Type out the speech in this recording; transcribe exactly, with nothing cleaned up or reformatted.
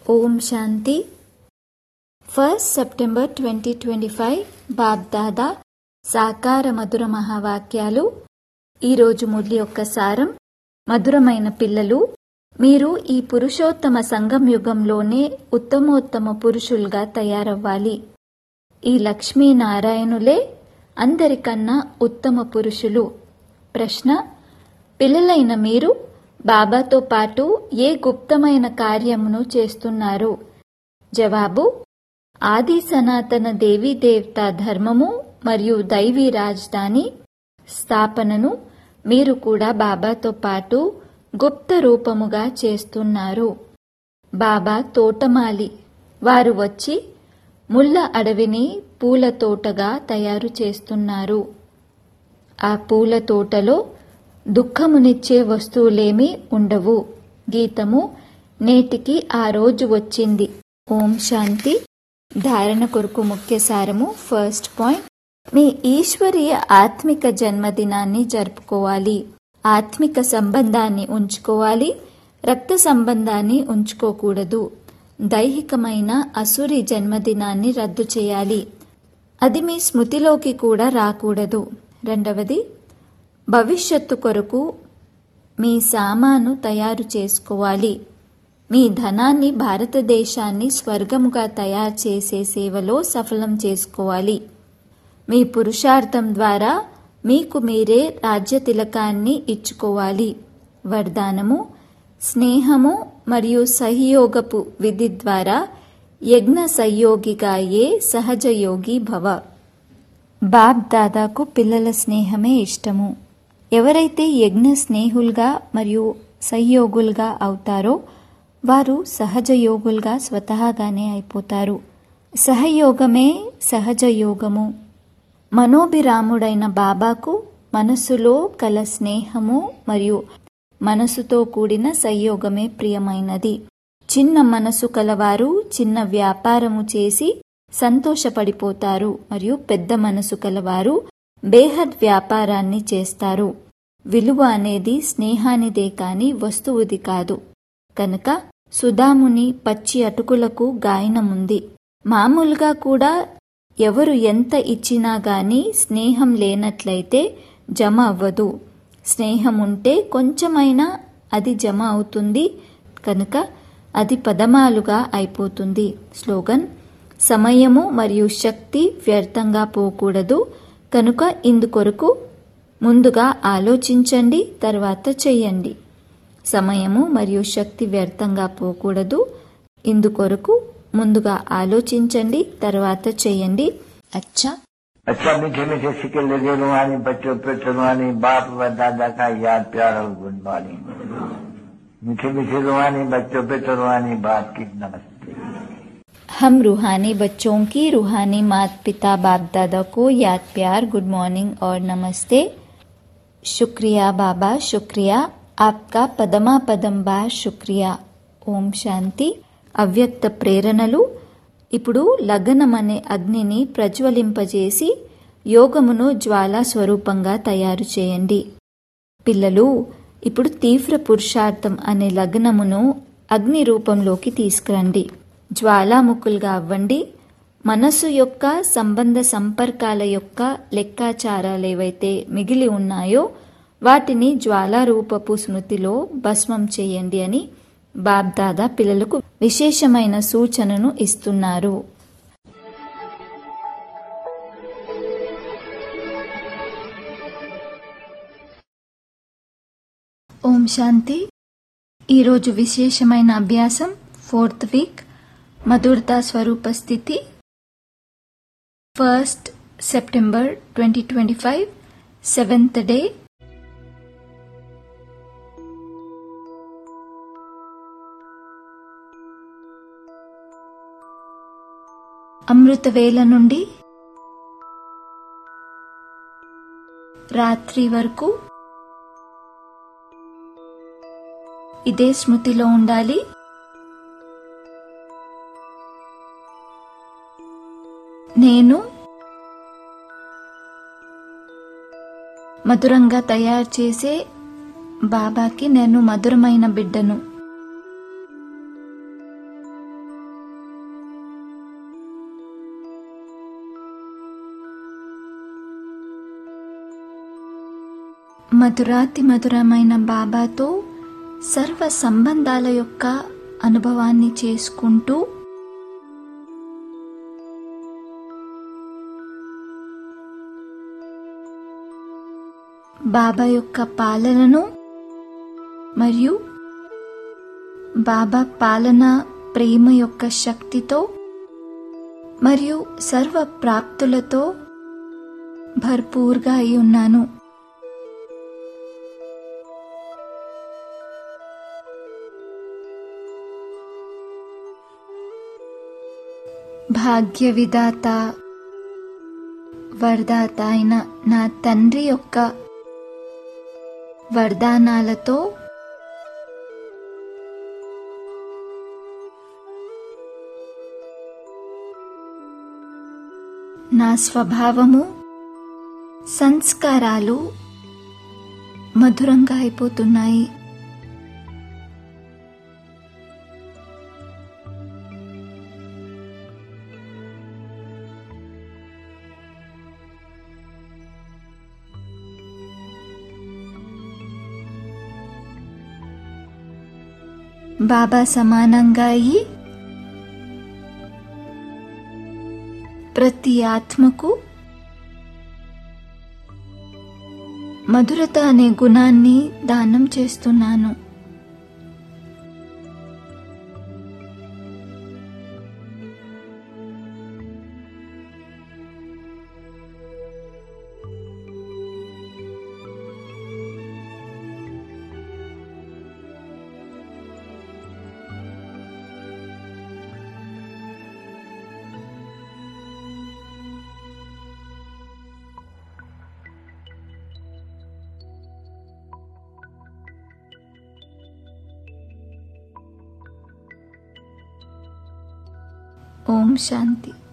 ఓం శాంతి. First September twenty twenty five Bap Dada సాకార మధుర మహావాక్యాలు. ఈరోజు మురళి యొక్క సారం. మధురమైన పిల్లలు, మీరు ఈ పురుషోత్తమ సంగం యుగంలోనే ఉత్తమోత్తమ పురుషులుగా తయారవ్వాలి. ఈ లక్ష్మీనారాయణులే అందరికన్నా ఉత్తమ పురుషులు. ప్రశ్న: పిల్లలైన మీరు బాబాతో పాటు ఏ గుప్తమైన కార్యమును చేస్తున్నారు? జవాబు: ఆది సనాతన దేవీ దేవతా ధర్మము మరియు దైవీ రాజధాని స్థాపనను మీరు కూడా బాబాతో పాటు గుప్త రూపముగా చేస్తున్నారు. బాబా తోటమాలి. వారు వచ్చి ముళ్ళ అడవిని పూల తోటగా తయారు చేస్తున్నారు. ఆ పూల తోటలో దుఃఖమునిచ్చే వస్తువులేమీ ఉండవు. గీతము: నేటికి ఆ రోజు వచ్చింది. ఓం శాంతి. ధారణ కొరకు ముఖ్య సారము. ఫస్ట్ పాయింట్: మీ ఈశ్వరీయ ఆత్మిక జన్మదినాన్ని జరుపుకోవాలి. ఆత్మిక సంబంధాన్ని ఉంచుకోవాలి, రక్త సంబంధాన్ని ఉంచుకోకూడదు. దైహికమైన అసురి జన్మదినాన్ని రద్దు చేయాలి. అది మీ స్మృతిలోకి కూడా రాకూడదు. రెండవది, భవిష్యత్తు కొరకు మీ సామాను తయారు చేసుకోవాలి. మీ ధనాన్ని భారతదేశాన్ని స్వర్గముగా తయారు చేసే సేవలో సఫలం చేసుకోవాలి. మీ పురుషార్థం ద్వారా మీకు మీరే రాజ్య తిలకాన్ని ఇచ్చుకోవాలి. వరదానము: స్నేహము మరియు సహయోగపు విధి ద్వారా యజ్ఞ సహయోగిగాయే సహజయోగి భవ. బాప్ దాదాకు పిల్లల స్నేహమే ఇష్టము. ఎవరైతే యజ్ఞ స్నేహులుగా మరియు సహయోగులుగా అవుతారో వారు సహజయోగులుగా స్వతహాగానే అయిపోతారు. సహయోగమే సహజయోగము. మనోభిరాముడైన బాబాకు మనస్సులో కల స్నేహము మరియు మనసుతో కూడిన సంయోగమే ప్రియమైనది. చిన్న మనసు కలవారు చిన్న వ్యాపారము చేసి సంతోషపడిపోతారు మరియు పెద్ద మనసు కలవారు బేహద్ వ్యాపారాన్ని చేస్తారు. విలువ అనేది స్నేహానిదే కాని వస్తువుది కాదు. కనుక సుధాముని పచ్చి అటుకులకు గాయనముంది. మామూలుగా కూడా ఎవరు ఎంత ఇచ్చినా గాని స్నేహం లేనట్లయితే జమ అవ్వదు. స్నేహం ఉంటే కొంచెమైనా అది జమ అవుతుంది. కనుక అది పదమాలుగా అయిపోతుంది. స్లోగన్: సమయము మరియు శక్తి వ్యర్థంగా పోకూడదు. కనుక ఇందుకొరకు ముందుగా ఆలోచించండి, తర్వాత చెయ్యండి. సమయము మరియు శక్తి వ్యర్థంగా పోకూడదు. ఇందుకొరకు ముందుగా ఆలోచించండి, తర్వాత చెయ్యండి. అచ్చా अच्छा मीठे मीठे सिक्के लगे रुहानी बच्चों पे चुनवानी बाप व दादा का याद प्यार और गुणवानी. मीठे मीठे रुहानी बच्चों पे चुनवानी बाप की नमस्ते. हम रूहानी बच्चों की रूहानी माता पिता बाप दादा को याद प्यार, गुड मॉर्निंग और नमस्ते. शुक्रिया बाबा, शुक्रिया. आपका पदमा पदम बार शुक्रिया. ఓం శాంతి. అవ్యక్త ప్రేరణలు. ఇప్పుడు లగ్నం అనే అగ్నిని ప్రజ్వలింపజేసి యోగమును జ్వాలా స్వరూపంగా తయారు చేయండి. పిల్లలు, ఇప్పుడు తీవ్ర పురుషార్థం అనే లగ్నమును అగ్ని రూపంలోకి తీసుకురండి. జ్వాలాముఖులుగా అవ్వండి. మనసు యొక్క సంబంధ సంపర్కాల యొక్క లెక్కాచారాలు ఏవైతే మిగిలి ఉన్నాయో వాటిని జ్వాలారూపపు స్మృతిలో భస్మం చేయండి అని బాప్ దాదా పిల్లలకు విశేషమైన సూచనను ఇస్తున్నారు. ఓం శాంతి. ఈరోజు విశేషమైన అభ్యాసం ఫోర్త్ వీక్ మధురతా స్వరూప స్థితి. First September twenty twenty five seventh day. అమృత వేళ నుండి రాత్రి వరకు ఇదే స్మృతిలో ఉండాలి. నేను మధురంగా తయారు చేసే బాబాకి నేను మధురమైన బిడ్డను. మధురాతి మధురమైన బాబాతో సర్వ సంబంధాల యొక్క అనుభవాన్ని చేసుకుంటూ బాబా యొక్క పాలనను మరియు బాబా పాలన ప్రేమ యొక్క శక్తితో మరియు సర్వ ప్రాప్తులతో భర్పూర్గా అయి ఉన్నాను. భాగ్య విధాత వరదాత అయిన నా తండ్రి యొక్క వరదానాలతో నా స్వభావము సంస్కారాలు మధురంగా అయిపోతున్నాయి. బాబా సమానంగా అయి ప్రతి ఆత్మకు మధురత అనే గుణాన్ని దానం చేస్తున్నాను. ఓం శాంతి.